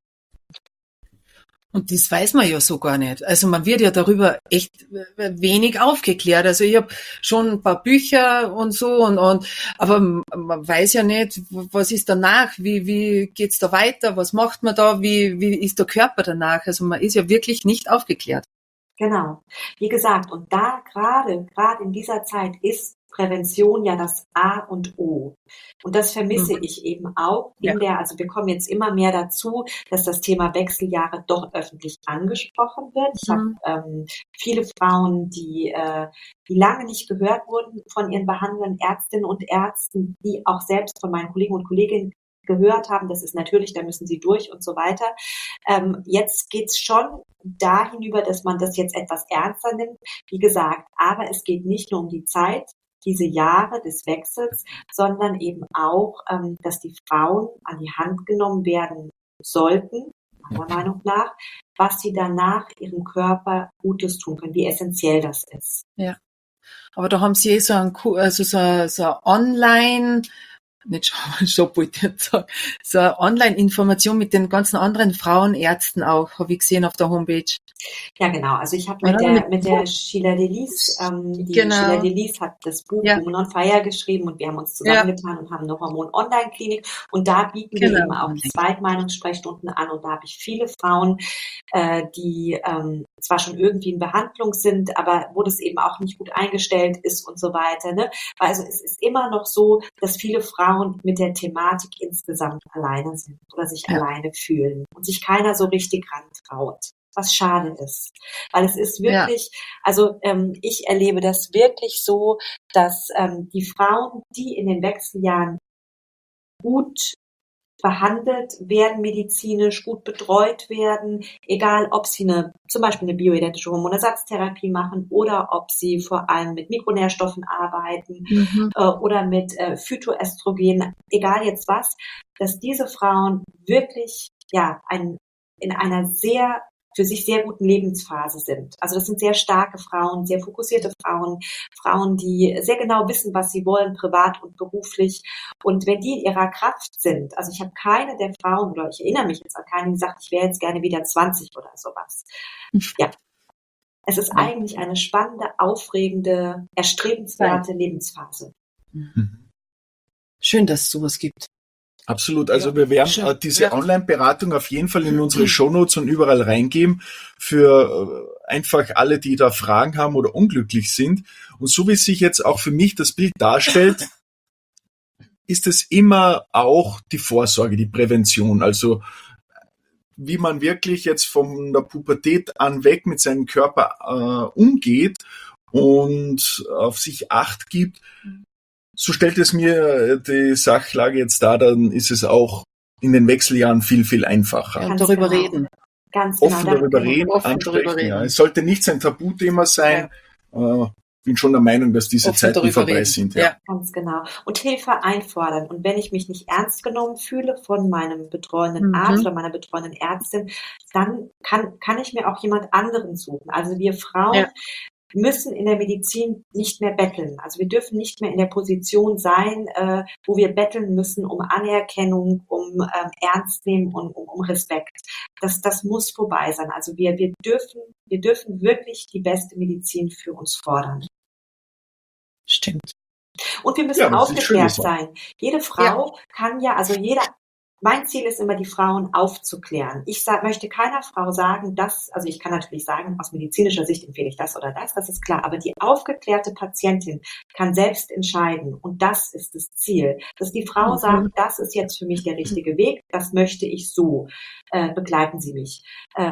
Und das weiß man ja so gar nicht. Also man wird ja darüber echt wenig aufgeklärt. Also ich habe schon ein paar Bücher und so, aber man weiß ja nicht, was ist danach, wie geht's da weiter, was macht man da, wie ist der Körper danach. Also man ist ja wirklich nicht aufgeklärt. Genau. Wie gesagt, und da gerade in dieser Zeit ist Prävention ja das A und O. Und das vermisse ich eben auch also wir kommen jetzt immer mehr dazu, dass das Thema Wechseljahre doch öffentlich angesprochen wird. Ich habe viele Frauen, die lange nicht gehört wurden von ihren behandelnden Ärztinnen und Ärzten, die auch selbst von meinen Kollegen und Kolleginnen gehört haben, das ist natürlich, da müssen sie durch und so weiter. Jetzt geht's schon dahin über, dass man das jetzt etwas ernster nimmt. Wie gesagt, aber es geht nicht nur um die Zeit, diese Jahre des Wechsels, sondern eben auch, dass die Frauen an die Hand genommen werden sollten, meiner Meinung nach, was sie danach ihrem Körper Gutes tun können, wie essentiell das ist. Ja, aber da haben sie so ein Online, nicht Shop, wollte ich jetzt sagen, so eine Online-Information mit den ganzen anderen Frauenärzten auch, habe ich gesehen auf der Homepage. Ja, genau. Also ich habe mit der Sheila Delis, Sheila Delis hat das Buch Women on Fire geschrieben und wir haben uns zusammengetan und haben eine Hormon-Online-Klinik und da bieten wir eben auch Zweitmeinungssprechstunden an und da habe ich viele Frauen, die zwar schon irgendwie in Behandlung sind, aber wo das eben auch nicht gut eingestellt ist und so weiter. Ne? Also es ist immer noch so, dass viele Frauen mit der Thematik insgesamt alleine sind oder sich alleine fühlen und sich keiner so richtig rantraut. Was schade ist, weil es ist wirklich, also ich erlebe das wirklich so, dass die Frauen, die in den Wechseljahren gut behandelt werden, medizinisch gut betreut werden, egal ob sie zum Beispiel eine bioidentische Hormonersatztherapie machen oder ob sie vor allem mit Mikronährstoffen arbeiten oder mit Phytoöstrogenen, egal jetzt was, dass diese Frauen wirklich in einer für sich sehr guten Lebensphase sind. Also das sind sehr starke Frauen, sehr fokussierte Frauen, die sehr genau wissen, was sie wollen, privat und beruflich. Und wenn die in ihrer Kraft sind, also ich habe keine der Frauen, oder ich erinnere mich jetzt an keine, die sagt, ich wäre jetzt gerne wieder 20 oder sowas. Ja. Es ist eigentlich eine spannende, aufregende, erstrebenswerte Lebensphase. Schön, dass es sowas gibt. Absolut. Also wir werden diese Online-Beratung auf jeden Fall in unsere Shownotes und überall reingeben für einfach alle, die da Fragen haben oder unglücklich sind. Und so wie sich jetzt auch für mich das Bild darstellt, ist es immer auch die Vorsorge, die Prävention. Also wie man wirklich jetzt von der Pubertät an weg mit seinem Körper umgeht und auf sich Acht gibt. So stellt es mir die Sachlage jetzt dar, dann ist es auch in den Wechseljahren viel, viel einfacher. Und darüber reden. Ganz genau. Offen darüber reden, ansprechen. Ja. Es sollte nicht ein Tabuthema sein. Bin schon der Meinung, dass diese Zeiten vorbei sind. Ja. Ganz genau. Und Hilfe einfordern. Und wenn ich mich nicht ernst genommen fühle von meinem betreuenden Arzt oder meiner betreuenden Ärztin, dann kann ich mir auch jemand anderen suchen. Also wir Frauen müssen in der Medizin nicht mehr betteln. Also wir dürfen nicht mehr in der Position sein, wo wir betteln müssen um Anerkennung, um Ernst nehmen und um Respekt. Das muss vorbei sein. Also wir dürfen wirklich die beste Medizin für uns fordern. Stimmt. Und wir müssen aufgeklärt sein. Jede Frau kann mein Ziel ist immer, die Frauen aufzuklären. Ich möchte keiner Frau sagen, also ich kann natürlich sagen, aus medizinischer Sicht empfehle ich das oder das ist klar, aber die aufgeklärte Patientin kann selbst entscheiden und das ist das Ziel, dass die Frau sagt, das ist jetzt für mich der richtige Weg, das möchte ich so, begleiten Sie mich.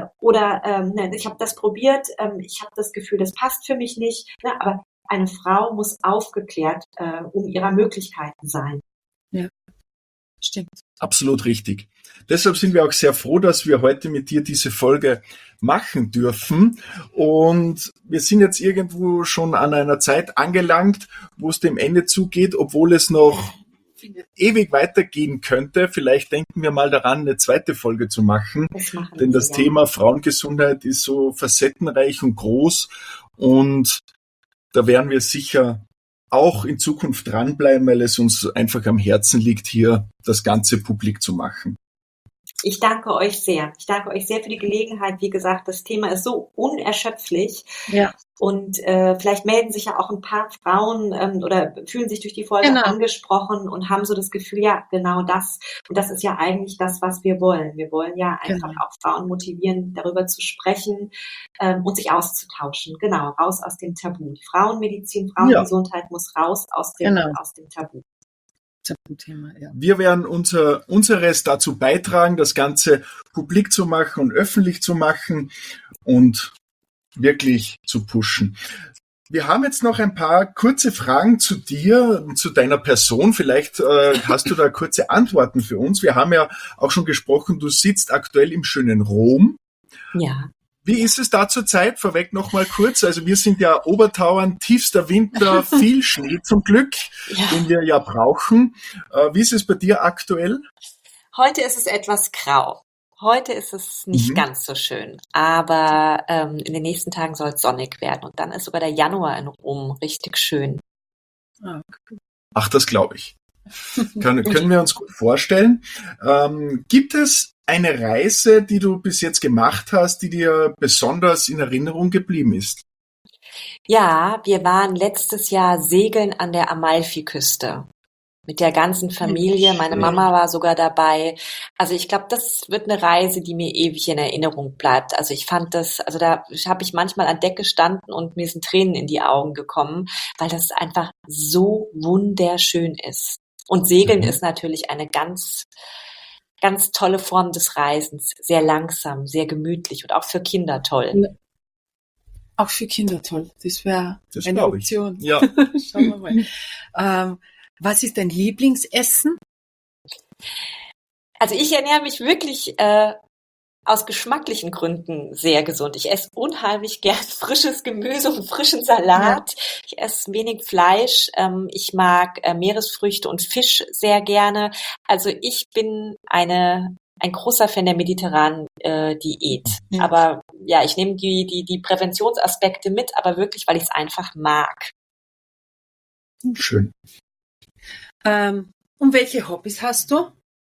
Ich habe das probiert, ich habe das Gefühl, das passt für mich nicht, aber eine Frau muss aufgeklärt um ihrer Möglichkeiten sein. Ja, stimmt. Absolut richtig. Deshalb sind wir auch sehr froh, dass wir heute mit dir diese Folge machen dürfen. Und wir sind jetzt irgendwo schon an einer Zeit angelangt, wo es dem Ende zugeht, obwohl es noch ewig weitergehen könnte. Vielleicht denken wir mal daran, eine zweite Folge zu machen. Denn das Thema Frauengesundheit ist so facettenreich und groß. Und da werden wir sicher auch in Zukunft dranbleiben, weil es uns einfach am Herzen liegt, hier das Ganze publik zu machen. Ich danke euch sehr. Ich danke euch sehr für die Gelegenheit. Wie gesagt, das Thema ist so unerschöpflich. Ja. Und vielleicht melden sich ja auch ein paar Frauen oder fühlen sich durch die Folge angesprochen und haben so das Gefühl, ja, genau das. Und das ist ja eigentlich das, was wir wollen. Wir wollen ja einfach auch Frauen motivieren, darüber zu sprechen und sich auszutauschen. Genau, raus aus dem Tabu. Die Frauenmedizin, Frauengesundheit muss raus aus dem Tabu. Thema, ja. Wir werden unseres dazu beitragen, das Ganze publik zu machen und öffentlich zu machen und wirklich zu pushen. Wir haben jetzt noch ein paar kurze Fragen zu dir, zu deiner Person. Vielleicht hast du da kurze Antworten für uns. Wir haben ja auch schon gesprochen, du sitzt aktuell im schönen Rom. Ja. Wie ist es da zur Zeit? Vorweg noch mal kurz. Also wir sind ja Obertauern, tiefster Winter, viel Schnee zum Glück, den wir ja brauchen. Wie ist es bei dir aktuell? Heute ist es etwas grau. Heute ist es nicht ganz so schön, aber in den nächsten Tagen soll es sonnig werden und dann ist sogar der Januar in Rom richtig schön. Ach, das glaube ich. Können wir uns gut vorstellen. Gibt es eine Reise, die du bis jetzt gemacht hast, die dir besonders in Erinnerung geblieben ist? Ja, wir waren letztes Jahr segeln an der Amalfiküste. Mit der ganzen Familie. Meine Mama war sogar dabei. Also ich glaube, das wird eine Reise, die mir ewig in Erinnerung bleibt. Also ich fand das, also da habe ich manchmal an Deck gestanden und mir sind Tränen in die Augen gekommen, weil das einfach so wunderschön ist. Und Segeln ist natürlich eine ganz, ganz tolle Form des Reisens. Sehr langsam, sehr gemütlich und auch für Kinder toll. Auch für Kinder toll. Das wäre eine Option. Ja. Schauen wir mal. Was ist dein Lieblingsessen? Also ich ernähre mich wirklich aus geschmacklichen Gründen sehr gesund. Ich esse unheimlich gern frisches Gemüse und frischen Salat. Ja. Ich esse wenig Fleisch. Ich mag Meeresfrüchte und Fisch sehr gerne. Also ich bin ein großer Fan der mediterranen Diät. Ja. Aber ja, ich nehme die Präventionsaspekte mit, aber wirklich, weil ich es einfach mag. Schön. Und welche Hobbys hast du?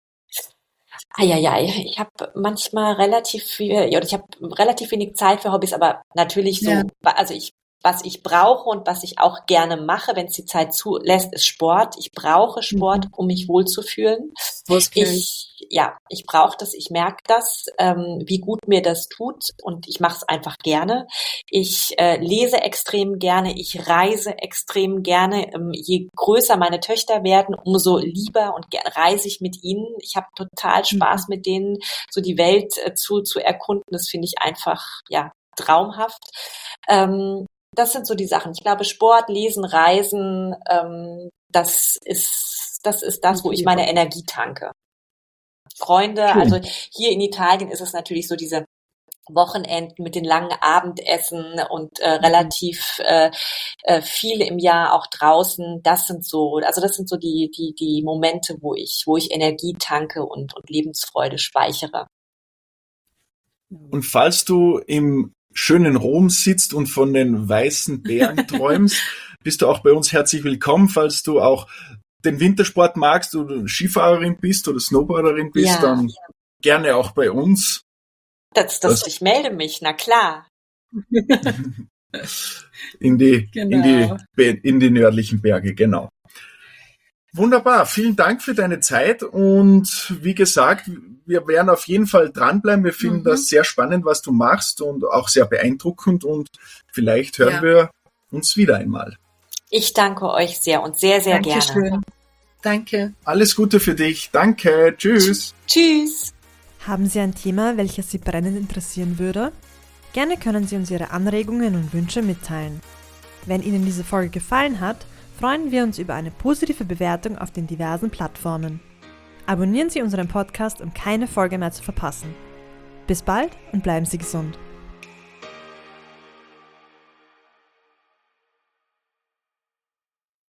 Ich habe manchmal relativ wenig Zeit für Hobbys, aber natürlich so, also was ich brauche und was ich auch gerne mache, wenn es die Zeit zulässt, ist Sport. Ich brauche Sport, um mich wohlzufühlen. Ich brauche das, ich merke das, wie gut mir das tut und ich mache es einfach gerne. Ich lese extrem gerne, ich reise extrem gerne. Je größer meine Töchter werden, umso lieber und gern reise ich mit ihnen. Ich habe total Spaß mit denen, so die Welt zu erkunden. Das finde ich einfach, traumhaft. Das sind so die Sachen. Ich glaube, Sport, Lesen, Reisen, das ist das, wo ich meine Energie tanke. Freunde, also hier in Italien ist es natürlich so diese Wochenenden mit den langen Abendessen und relativ viel im Jahr auch draußen. Das sind so die Momente, wo ich Energie tanke und Lebensfreude speichere. Und falls du im schönen Rom sitzt und von den weißen Bergen träumst, bist du auch bei uns herzlich willkommen. Falls du auch den Wintersport magst oder Skifahrerin bist oder Snowboarderin bist, dann gerne auch bei uns. Ich melde mich, na klar. in die nördlichen Berge, genau. Wunderbar, vielen Dank für deine Zeit und wie gesagt, wir werden auf jeden Fall dranbleiben. Wir finden das sehr spannend, was du machst und auch sehr beeindruckend und vielleicht hören wir uns wieder einmal. Ich danke euch sehr und sehr, sehr Dankeschön. Gerne. Danke. Alles Gute für dich. Danke. Tschüss. Tschüss. Haben Sie ein Thema, welches Sie brennend interessieren würde? Gerne können Sie uns Ihre Anregungen und Wünsche mitteilen. Wenn Ihnen diese Folge gefallen hat, freuen wir uns über eine positive Bewertung auf den diversen Plattformen. Abonnieren Sie unseren Podcast, um keine Folge mehr zu verpassen. Bis bald und bleiben Sie gesund.